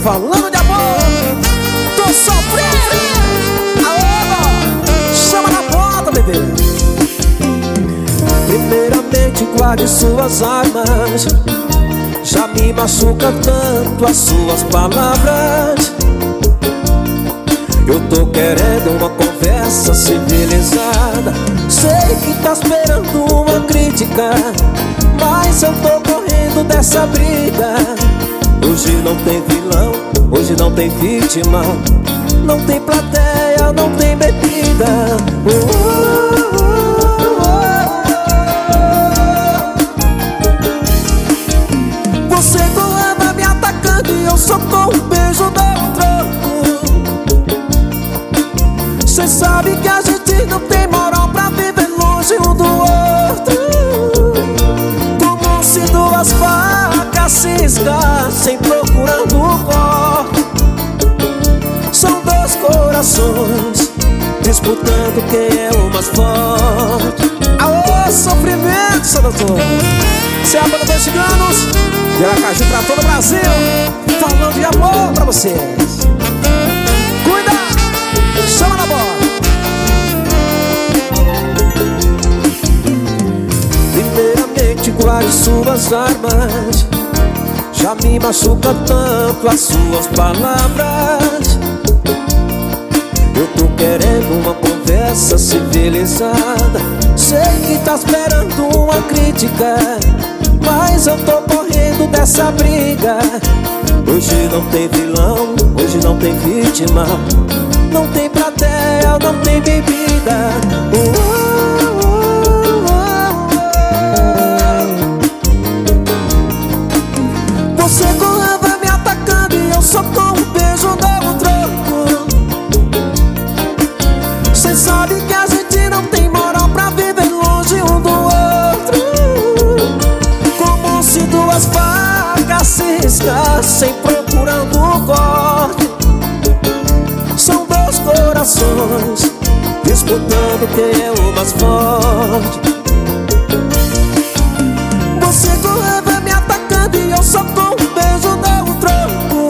falando de amor, tô sofrendo. Aô, chama na porta, bebê. Primeiramente guarde suas armas, já me machuca tanto as suas palavras. Eu tô querendo uma conversa civilizada. Sei que tá esperando uma crítica, mas eu tô correndo dessa briga. Hoje não tem vilão, hoje não tem vítima, não tem plateia, não tem bebida. Você anda me atacando e eu só com um beijo dou um troco. Cê sabe que a gente não tem moral pra viver longe um do outro. Como se duas facas se escassem procurando o corte. São dois corações disputando quem é o mais forte. Aô, sofrimento, seu doutor. Cê é a banda dos ciganos de Aracaju pra todo o Brasil, falando de amor pra vocês. Cuida, chama na bola. Primeiramente guarde suas armas, já me machuca tanto as suas palavras. Eu tô querendo uma conversa civilizada. Sei que tá esperando uma crítica, mas eu tô correndo dessa briga. Hoje não tem vilão, hoje não tem vítima, não tem plateia, não tem bebida. Você anda me atacando e eu só com um beijo dou um troco. Cê sabe que a gente não tem moral pra viver longe um do outro. Como se duas facas se escassem procurando o corte. São dois corações disputando quem é o mais forte. Você anda me atacando e eu só com um beijo dou um troco.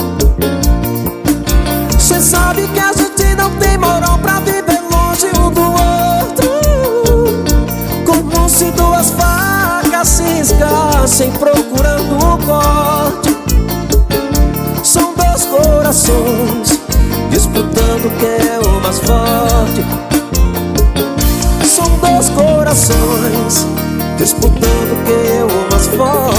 Cê sabe que a gente não tem moral pra viver longe um do outro. Como se duas facas se escassem procurando o corte. São dois corações disputando quem é o mais forte. São dois corações disputando quem é o mais forte.